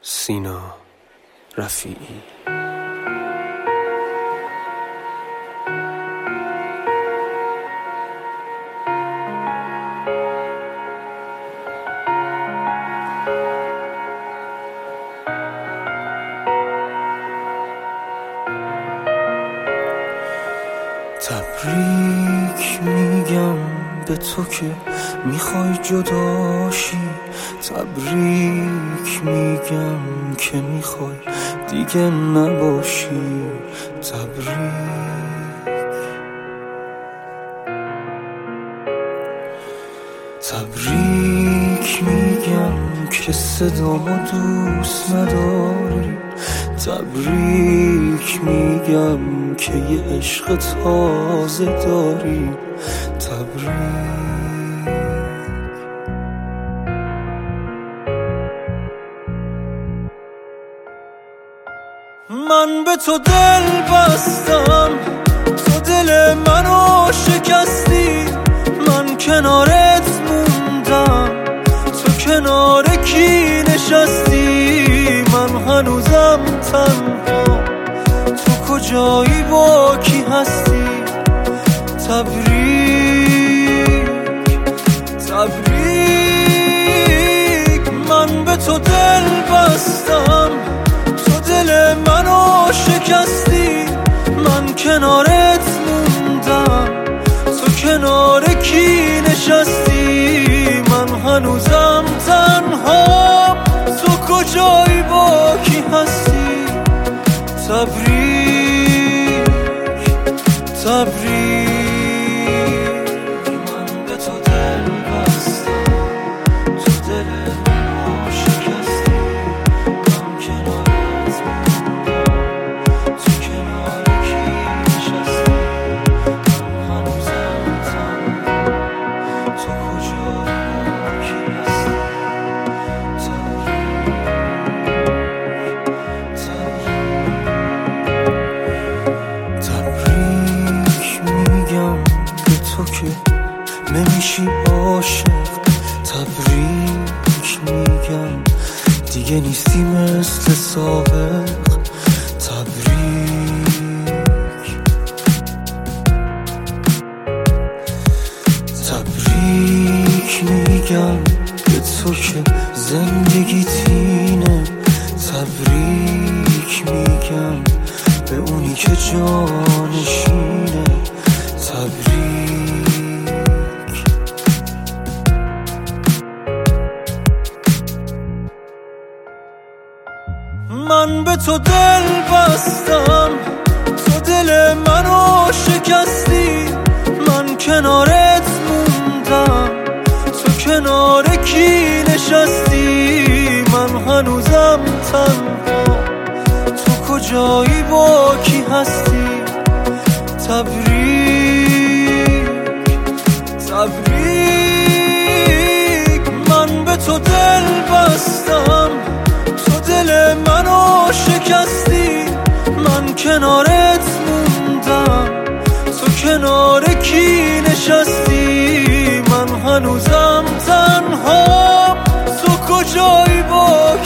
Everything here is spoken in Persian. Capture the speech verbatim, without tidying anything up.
سینا رفیعی. تبریک میگم به تو که میخوای جداشی، تبریک میگم که میخوای دیگه نباشی. تبریک تبریک میگم که صدامو دوست نداری، تبریک میگم که یه عشق تازه داری. تبریک من به تو دل بستم، تو دل منو شکستی، من کنارت موندم، تو کنار کی نشستی؟ من هنوزم تنها، تو کجایی با کی هستی؟ تبریک تبریک من به تو دل بستم، تو دل منو شکستی، من کنارت موندم، تو کنار کی نشستی؟ من هنوزم تنها، تو کجایی با کی هستی؟ تبریک تبریک من به تو دل بستم، تو دل منو شکستی، من کنارت موندم، تو کنار کی نشستی؟ من هنوزم تنها، تو کجایی با کی هستی؟ تبریک میگم به تو که نمیشی عاشق، تبریک میگم دیگه نیستی مثل سابق. تبریک تبریک میگم به تو که زندگیت اینه، تبریک میگم به اونی که جانشینه. تبریک من به تو دل بستم، تو دل منو شکستی، من کنارت موندم، تو کنار کی نشستی؟ من هنوزم تنها، تو کجایی با کی هستی؟ تبریک تبریک من به تو دل بستم، تو دل منو شکستی، من کنارت موندم، تو کنار کی نشستی؟ من هنوزم تنها، تو کجایی با